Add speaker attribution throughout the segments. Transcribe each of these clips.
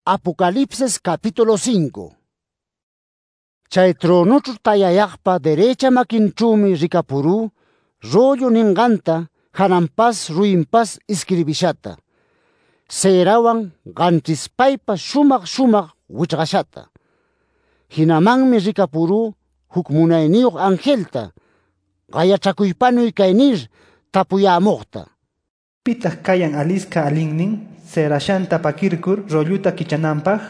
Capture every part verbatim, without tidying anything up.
Speaker 1: Apocalipsis capítulo cinco. Chay tronuchu tayayaqpa derecha makinchumi rikapuru, rollo ninganta, hanampas ruimpas escribishata. Seerawan ganchispaypa shumaq shumaq wichqashata. Hinamanmi rikapuru huk munayniyuq angelta, qayachakuypanuy kaynir tapuyamuqta.
Speaker 2: Pitaq kayan alisqa alinnin, seerashanta pakirkur rolluta kichananpaq?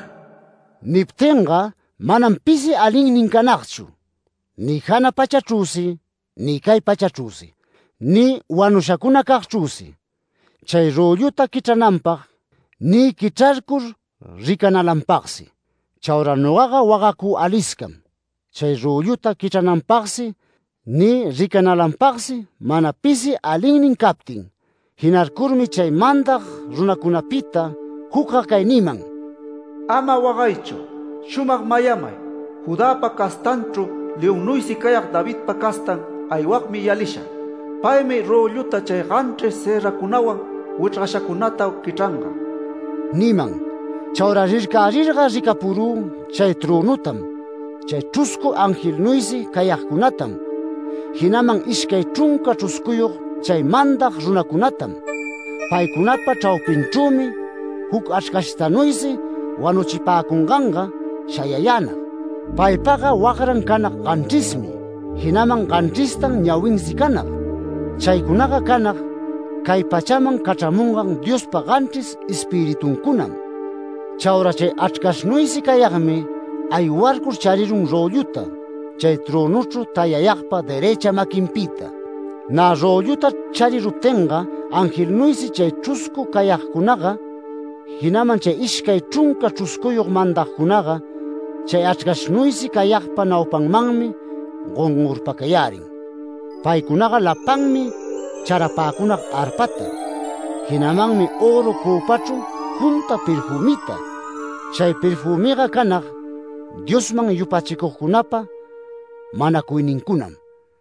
Speaker 1: Niptinqa manam pisi alinnin kanaqchu, ni hana pachachusi, ni kay pachachusi, ni wanushakuna kaqchusi. Chay rolluta kichananpaq, ni kicharkur rikanalampaqsi. Chawra nuqaqa waqaku alisqam. Chay rolluta kichananpaqsi, ni rikanalampaqsi mana pisi alinnin kaptin. Hinarkurmi chay mandaq runakunapita hukqa kay niman:
Speaker 3: Ama waqaychu, shumaq mayamay, Judapa kastanchu leonnuysi kayaq Davidpa kastan aywaqmi yalisha. Paymi rolluta chay qanchis seerakunawan wichqashakunata kichanqa.
Speaker 1: Niman, chawra rirkarirqa rikapuru chay tronutam, chay chusku angelnuysi kayaqkunatam, hinaman iskay chunka chuskuyuq chay mandaq runakunatam. Paykunapa chawpinchumi huk achkashtanuysi wanuchipakunqanqa shayayana. Paypaqa waqran kanaq qanchismi, hinaman qanchistan ñawinsi kanaq. Chaykunaqa kanaq kay pachaman kach'amunqan Diospa qanchis espiritunkunam. Chawra chay achkashnuysi kayaqmi aywarkur charirun rolluta chay tronuchu tayayaqpa derecha makinpita. Na rolluta chariruptinqa angelnuysi chay chusku kayaqkunaqa, hinaman chay iskay chunka chuskuyuq mandaqkunaqa chay achkashnuysi kayaqpa nawpanmanmi qunqurpakayarin. Paykunaqa lapanmi charapakunaq arpata, hinamanmi oro copachu junta perfumita. Chay perfumiqa kanaq Diosman yupachikuqkunapa manakuyninkunam.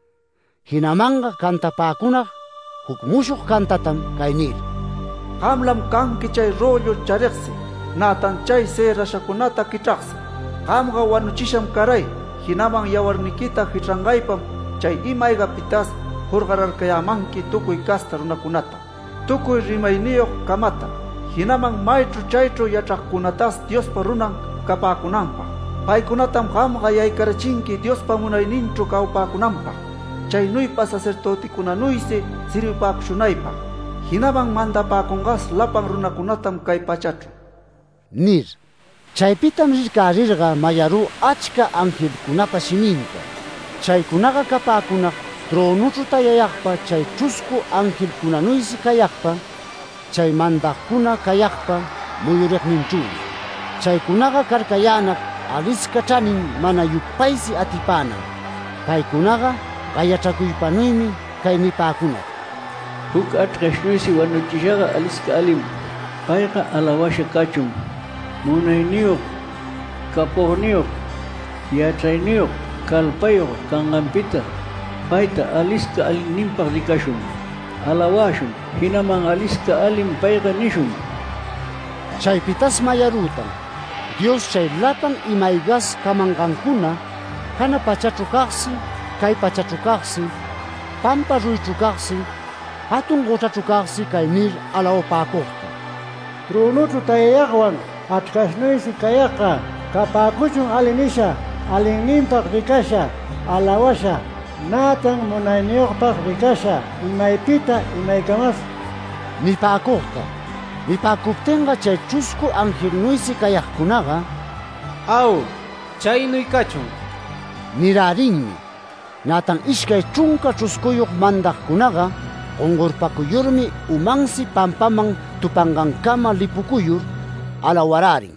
Speaker 1: Hinamanqa kantapakunaq huk mushuq kantatam kay nir:
Speaker 3: Qamlam kanki chay rollo chariqsi, natan chay seerashakunata kichaqsi. Qamqa wanuchisham karay, hinaman yawarnikita hich'anqaypam chay imaygapitas hurqararkayamanki tukuy kasta runakunata, tukuy rimayniyuq kamata, hinaman maychu chaychu yachaqkunatas Diospa runan kapakunanpaq. Paykunatam qamqa yaykarachinki Diospa munayninchu kawpakunanpaq, chaynuypa sacerdotikunanuysi sirvipakushunaypaq, hinaman mandapakunqas lapan runakunatam kay pachachu.
Speaker 1: Nir, chaypitam rirkarirqa mayaru achka angelkunapa shiminta. Chaykunaqa kapakunaq tronuchu tayayaqpa chay chusku angelkunanuysi kayaqpa, chay mandaqkuna kayaqpa muyuriqninchumi. Chaykunaqa karkayanaq alisqa chanin mana yupaysi atipanan. Paykunaqa qayachakuypanuymi kay nipakunaq:
Speaker 4: Huk achkashnuysi wanuchishaqa alisqa alim, payqa alawasha kachun, munayniyuq, kapuqniyuq, yachayniyuq, kalpayuq kanqanpita, payta alisqa alinninpaq rikashun, alawashun, hinaman alisqa alim payqa nishun.
Speaker 1: Chaypitas mayarutan, Dios chay lapan imaygas kamanqankuna, hana pachachu kaqsi, kay pachachu kaqsi, pampa ruychu kaqsi, hatun qochachu kaqsi kay nir alawapakuqta:
Speaker 5: Tronuchu tayayaqwan achkashnuysi kayaqa kapakuchun alinisha, alinninpaq rikasha, alawasha, natan munayniyuqpaq rikasha, imaypita imaykamas
Speaker 1: nipakuqta. Nipakuptinqa chay chusku angelnuysi kayaqkunaqa:
Speaker 6: Aw, chaynuy kachun
Speaker 1: nirarinmi. Natan iskay chunka chuskuyuq mandaqkunaqa qunqurpakuyurmi umansi pampaman tupanqankama lipukuyur alawararin.